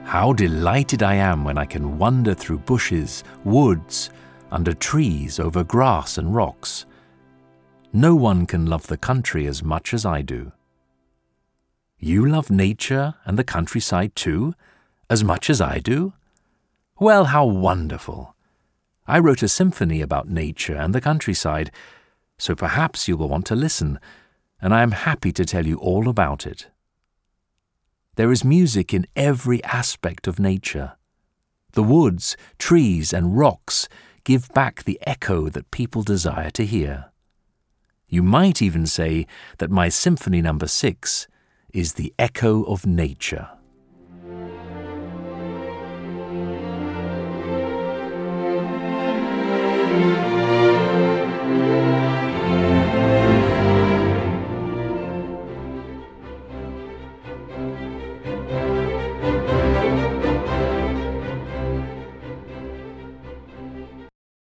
How delighted I am when I can wander through bushes, woods, under trees, over grass and rocks. No one can love the country as much as I do. You love nature and the countryside too, as much as I do? Well, how wonderful! I wrote a symphony about nature and the countryside, so perhaps you will want to listen, and I am happy to tell you all about it. There is music in every aspect of nature. The woods, trees, and rocks give back the echo that people desire to hear. You might even say that my Symphony No. 6 is the echo of nature.